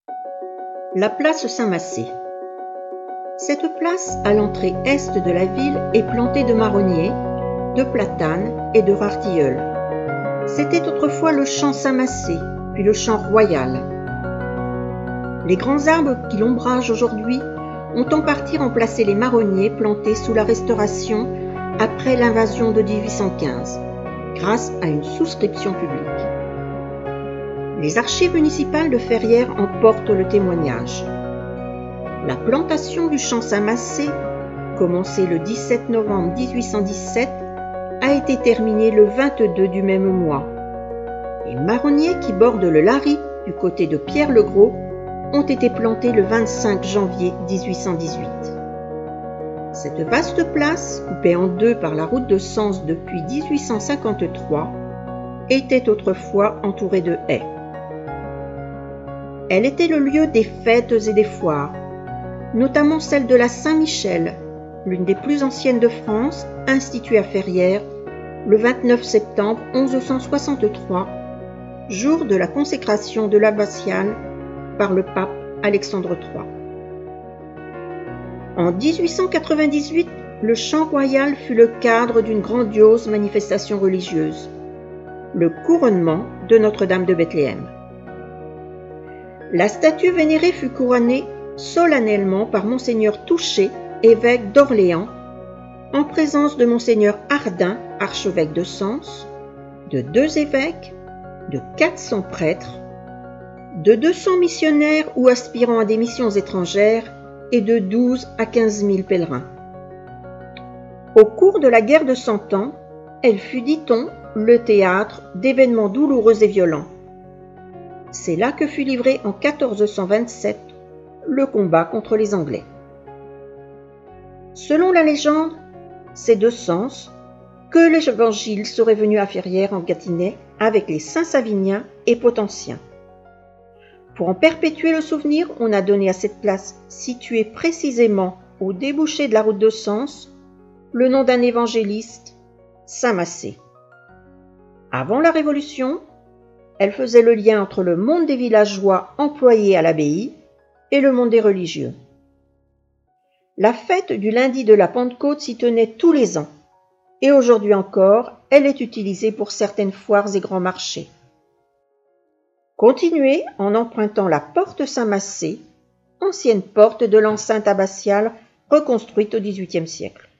La place Saint-Massé. Cette place, à l'entrée est de la ville, est plantée de marronniers, de platanes et de rares tilleuls. C'était autrefois le champ Saint-Massé, puis le champ royal. Les grands arbres qui l'ombragent aujourd'hui ont en partie remplacé les marronniers plantés sous la Restauration après l'invasion de 1815, grâce à une souscription publique. Les archives municipales de Ferrières en portent le témoignage. La plantation du champ Saint-Massé, commencée le 17 novembre 1817, a été terminée le 22 du même mois. Les marronniers qui bordent le Lary du côté de Pierre-le-Gros ont été plantés le 25 janvier 1818. Cette vaste place, coupée en deux par la route de Sens depuis 1853, était autrefois entourée de haies. Elle était le lieu des fêtes et des foires, notamment celle de la Saint-Michel, l'une des plus anciennes de France, instituée à Ferrières le 29 septembre 1163, jour de la consécration de l'abbatiale par le pape Alexandre III. En 1898, le chant royal fut le cadre d'une grandiose manifestation religieuse, le couronnement de Notre-Dame de Bethléem. La statue vénérée fut couronnée solennellement par Monseigneur Touchet, évêque d'Orléans, en présence de Monseigneur Ardin, archevêque de Sens, de 2 évêques, de 400 prêtres, de 200 missionnaires ou aspirant à des missions étrangères et de 12 à 15 000 pèlerins. Au cours de la guerre de Cent Ans, elle fut, dit-on, le théâtre d'événements douloureux et violents. C'est là que fut livré en 1427 le combat contre les Anglais. Selon la légende, c'est de Sens que l'Évangile serait venu à Ferrières en Gâtinais avec les Saint-Saviniens et Potentiens. Pour en perpétuer le souvenir, on a donné à cette place, située précisément au débouché de la route de Sens, le nom d'un évangéliste, Saint-Massé. Avant la Révolution, elle faisait le lien entre le monde des villageois employés à l'abbaye et le monde des religieux. La fête du lundi de la Pentecôte s'y tenait tous les ans, et aujourd'hui encore, elle est utilisée pour certaines foires et grands marchés. Continuez en empruntant la porte Saint-Massé, ancienne porte de l'enceinte abbatiale reconstruite au XVIIIe siècle.